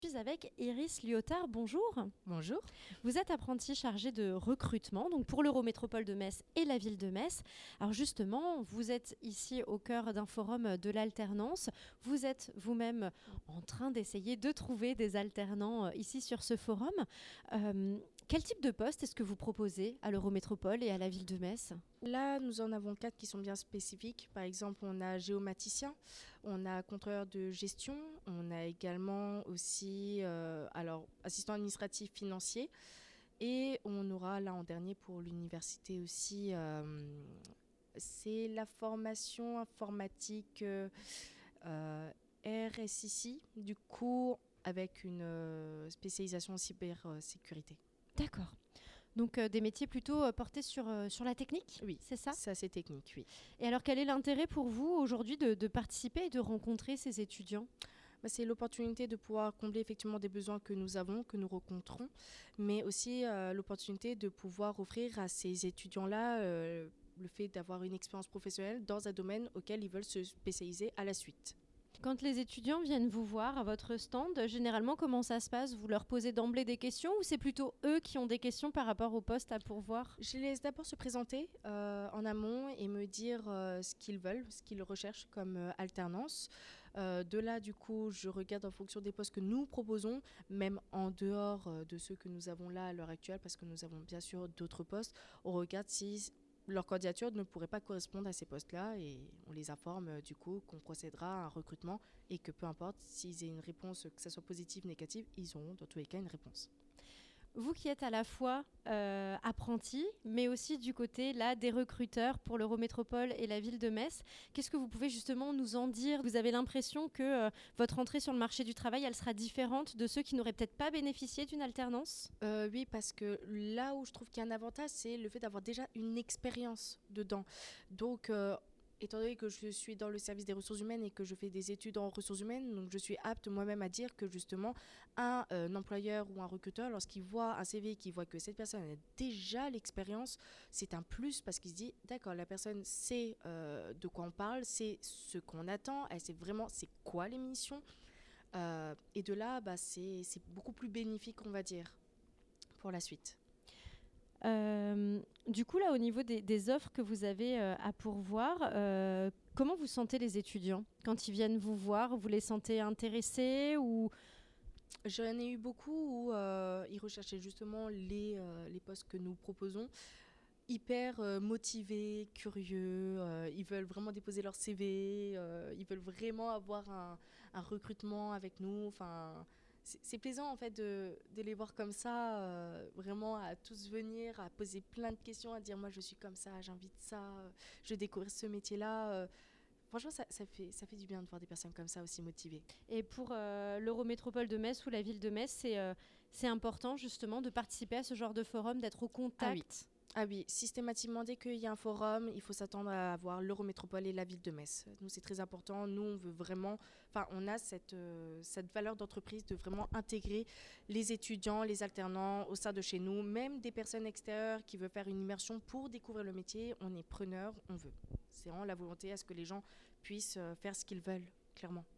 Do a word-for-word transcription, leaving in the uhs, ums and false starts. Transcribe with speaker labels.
Speaker 1: Je suis avec Iris Lyotard, bonjour.
Speaker 2: Bonjour.
Speaker 1: Vous êtes apprentie chargée de recrutement donc pour l'Eurométropole de Metz et la ville de Metz. Alors justement, vous êtes ici au cœur d'un forum de l'alternance. Vous êtes vous-même en train d'essayer de trouver des alternants ici sur ce forum. Euh, quel type de poste est-ce que vous proposez à l'Eurométropole et à la ville de Metz ?
Speaker 2: Là, nous en avons quatre qui sont bien spécifiques. Par exemple, on a géomaticien, on a contrôleur de gestion, on a également aussi euh, alors, assistant administratif financier. Et on aura là en dernier pour l'université aussi, euh, c'est la formation informatique euh, euh, R S I C, du coup avec une euh, spécialisation en cybersécurité.
Speaker 1: D'accord. Donc euh, des métiers plutôt euh, portés sur, euh, sur la technique ?
Speaker 2: Oui,
Speaker 1: c'est ça ?
Speaker 2: c'est assez technique, oui.
Speaker 1: Et alors quel est l'intérêt pour vous aujourd'hui de, de participer et de rencontrer ces étudiants ?
Speaker 2: Bah, c'est l'opportunité de pouvoir combler effectivement des besoins que nous avons, que nous rencontrons, mais aussi euh, l'opportunité de pouvoir offrir à ces étudiants-là euh, le fait d'avoir une expérience professionnelle dans un domaine auquel ils veulent se spécialiser à la suite.
Speaker 1: Quand les étudiants viennent vous voir à votre stand, généralement, comment ça se passe ? Vous leur posez d'emblée des questions ou c'est plutôt eux qui ont des questions par rapport au poste à pourvoir ?
Speaker 2: Je les laisse d'abord se présenter euh, en amont et me dire euh, ce qu'ils veulent, ce qu'ils recherchent comme euh, alternance. Euh, de là, du coup, je regarde en fonction des postes que nous proposons, même en dehors euh, de ceux que nous avons là à l'heure actuelle, parce que nous avons bien sûr d'autres postes. On regarde si leur candidature ne pourrait pas correspondre à ces postes-là et on les informe euh, du coup qu'on procédera à un recrutement et que peu importe s'ils aient une réponse, que ce soit positive ou négative, ils auront dans tous les cas une réponse.
Speaker 1: Vous qui êtes à la fois euh, apprenti, mais aussi du côté là des recruteurs pour l'Eurométropole et la ville de Metz, qu'est-ce que vous pouvez justement nous en dire ? Vous avez l'impression que euh, votre entrée sur le marché du travail, elle sera différente de ceux qui n'auraient peut-être pas bénéficié d'une alternance ?
Speaker 2: euh, Oui, parce que là où je trouve qu'il y a un avantage, c'est le fait d'avoir déjà une expérience dedans. Donc, euh, étant donné que je suis dans le service des ressources humaines et que je fais des études en ressources humaines, donc je suis apte moi-même à dire que justement un, euh, un employeur ou un recruteur, lorsqu'il voit un C V, qu'il voit que cette personne a déjà l'expérience, c'est un plus parce qu'il se dit d'accord, la personne sait euh, de quoi on parle, c'est ce qu'on attend, elle sait vraiment c'est quoi les missions. Euh, et de là, bah, c'est, c'est beaucoup plus bénéfique, on va dire, pour la suite.
Speaker 1: Euh, du coup, là, au niveau des, des offres que vous avez euh, à pourvoir, euh, comment vous sentez les étudiants ? Quand ils viennent vous voir, vous les sentez intéressés ou...
Speaker 2: J'en ai eu beaucoup où euh, ils recherchaient justement les, euh, les postes que nous proposons. Hyper euh, motivés, curieux, euh, ils veulent vraiment déposer leur C V, euh, ils veulent vraiment avoir un, un recrutement avec nous. Enfin, c'est, c'est plaisant en fait de, de les voir comme ça, euh, vraiment à tous venir, à poser plein de questions, à dire moi je suis comme ça, j'invite ça, euh, je vais découvrir ce métier-là. euh. Franchement, ça, ça, fait, ça fait du bien de voir des personnes comme ça aussi motivées.
Speaker 1: Et pour euh, l'Eurométropole de Metz ou la ville de Metz, c'est, euh, c'est important justement de participer à ce genre de forum, d'être au contact.
Speaker 2: Ah oui. Ah oui, systématiquement, dès qu'il y a un forum, il faut s'attendre à avoir l'Eurométropole et la ville de Metz. Nous, c'est très important. Nous, on veut vraiment... Enfin, on a cette, euh, cette valeur d'entreprise de vraiment intégrer les étudiants, les alternants au sein de chez nous, même des personnes extérieures qui veulent faire une immersion pour découvrir le métier. On est preneur, on veut. C'est vraiment la volonté à ce que les gens puissent faire ce qu'ils veulent, clairement.